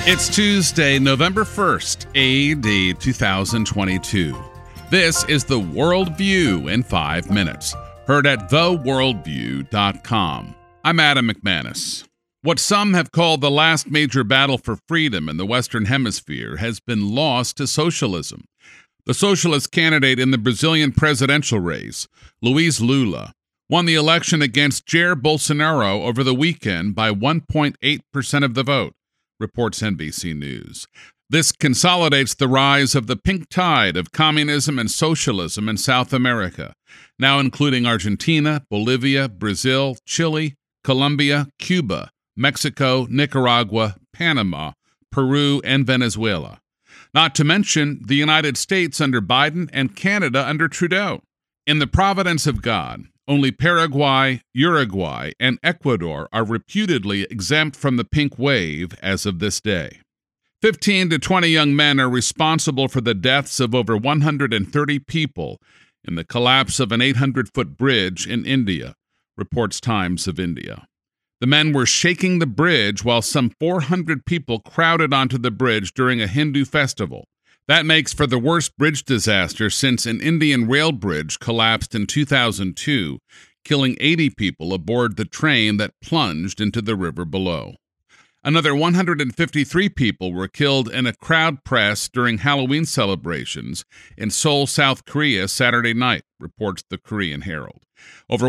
It's Tuesday, November 1st, AD 2022. This is the Worldview in 5 minutes, heard at theworldview.com. I'm Adam McManus. What some have called the last major battle for freedom in the Western Hemisphere has been lost to socialism. The socialist candidate in the Brazilian presidential race, Luiz Lula, won the election against Jair Bolsonaro over the weekend by 1.8% of the vote, reports NBC News. This consolidates the rise of the pink tide of communism and socialism in South America, now including Argentina, Bolivia, Brazil, Chile, Colombia, Cuba, Mexico, Nicaragua, Panama, Peru, and Venezuela. Not to mention the United States under Biden and Canada under Trudeau. In the providence of God, only Paraguay, Uruguay, and Ecuador are reputedly exempt from the pink wave as of this day. 15 to 20 young men are responsible for the deaths of over 130 people in the collapse of an 800-foot bridge in India, reports Times of India. The men were shaking the bridge while some 400 people crowded onto the bridge during a Hindu festival. That makes for the worst bridge disaster since an Indian rail bridge collapsed in 2002, killing 80 people aboard the train that plunged into the river below. Another 153 people were killed in a crowd press during Halloween celebrations in Seoul, South Korea, Saturday night, reports the Korean Herald. Over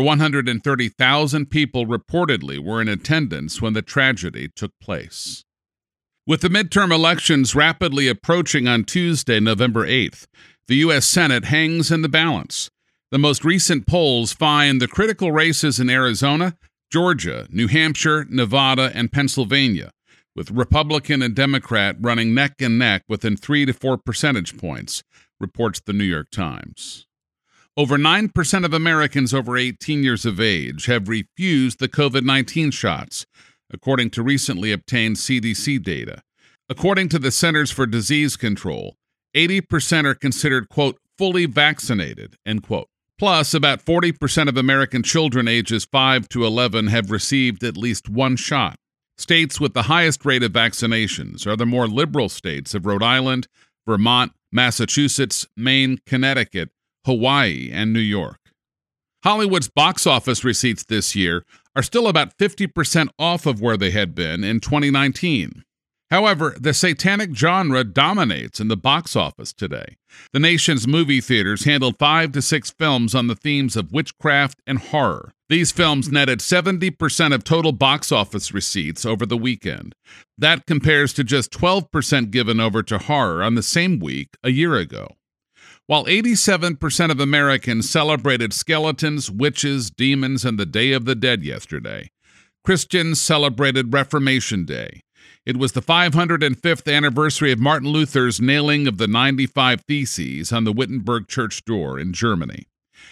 130,000 people reportedly were in attendance when the tragedy took place. With the midterm elections rapidly approaching on Tuesday, November 8th, the U.S. Senate hangs in the balance. The most recent polls find the critical races in Arizona, Georgia, New Hampshire, Nevada, and Pennsylvania, with Republican and Democrat running neck and neck within 3 to 4 percentage points, reports the New York Times. Over 9% of Americans over 18 years of age have refused the COVID-19 shots, according to recently obtained CDC data. According to the Centers for Disease Control, 80% are considered, quote, fully vaccinated, end quote. Plus, about 40% of American children ages 5 to 11 have received at least one shot. States with the highest rate of vaccinations are the more liberal states of Rhode Island, Vermont, Massachusetts, Maine, Connecticut, Hawaii, and New York. Hollywood's box office receipts this year are still about 50% off of where they had been in 2019. However, the satanic genre dominates in the box office today. The nation's movie theaters handled 5 to 6 films on the themes of witchcraft and horror. These films netted 70% of total box office receipts over the weekend. That compares to just 12% given over to horror on the same week a year ago. While 87% of Americans celebrated skeletons, witches, demons, and the Day of the Dead yesterday, Christians celebrated Reformation Day. It was the 505th anniversary of Martin Luther's nailing of the 95 Theses on the Wittenberg church door in Germany.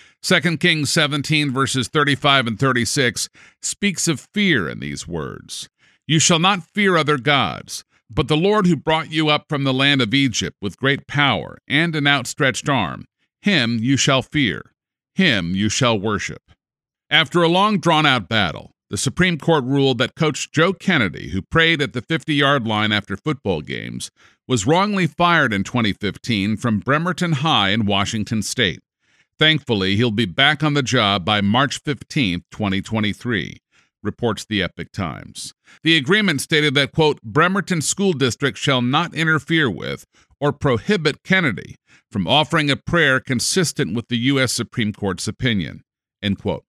2 Kings 17, verses 35 and 36, speaks of fear in these words. You shall not fear other gods, but the Lord who brought you up from the land of Egypt with great power and an outstretched arm, him you shall fear, him you shall worship. After a long drawn-out battle, the Supreme Court ruled that Coach Joe Kennedy, who prayed at the 50-yard line after football games, was wrongly fired in 2015 from Bremerton High in Washington State. Thankfully, he'll be back on the job by March 15, 2023. Reports the Epoch Times. The agreement stated that, quote, Bremerton School District shall not interfere with or prohibit Kennedy from offering a prayer consistent with the U.S. Supreme Court's opinion, end quote.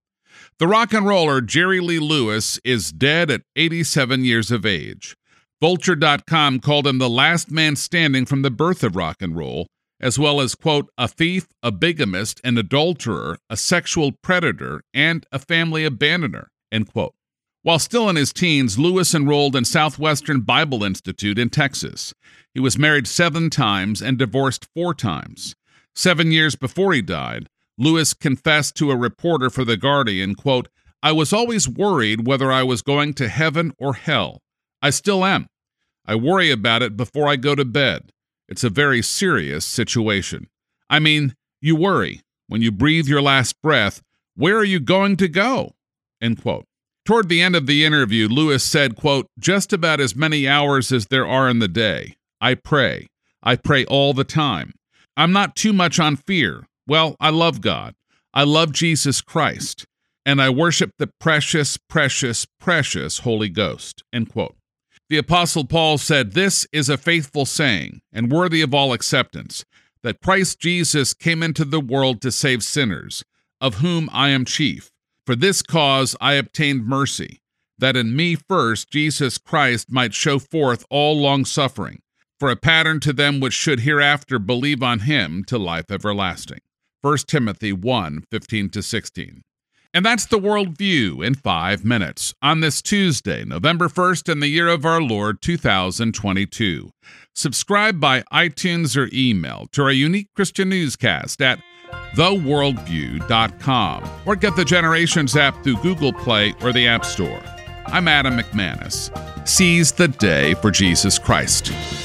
The rock and roller Jerry Lee Lewis is dead at 87 years of age. Vulture.com called him the last man standing from the birth of rock and roll, as well as, quote, a thief, a bigamist, an adulterer, a sexual predator, and a family abandoner, end quote. While still in his teens, Lewis enrolled in Southwestern Bible Institute in Texas. He was married 7 times and divorced 4 times. 7 years before he died, Lewis confessed to a reporter for The Guardian, quote, I was always worried whether I was going to heaven or hell. I still am. I worry about it before I go to bed. It's a very serious situation. I mean, you worry. When you breathe your last breath, where are you going to go? End quote. Toward the end of the interview, Lewis said, quote, "Just about as many hours as there are in the day. I pray. I pray all the time. I'm not too much on fear. Well, I love God. I love Jesus Christ. And I worship the precious, precious, precious Holy Ghost." End quote. The Apostle Paul said, "This is a faithful saying and worthy of all acceptance, that Christ Jesus came into the world to save sinners, of whom I am chief. For this cause I obtained mercy, that in me first Jesus Christ might show forth all long-suffering, for a pattern to them which should hereafter believe on him to life everlasting." 1 Timothy 1:15-16. And that's the Worldview in 5 minutes on this Tuesday, November 1st, in the year of our Lord 2022. Subscribe by iTunes or email to our unique Christian newscast at theworldview.com, or get the Generations app through Google Play or the App Store. I'm Adam McManus. Seize the day for Jesus Christ.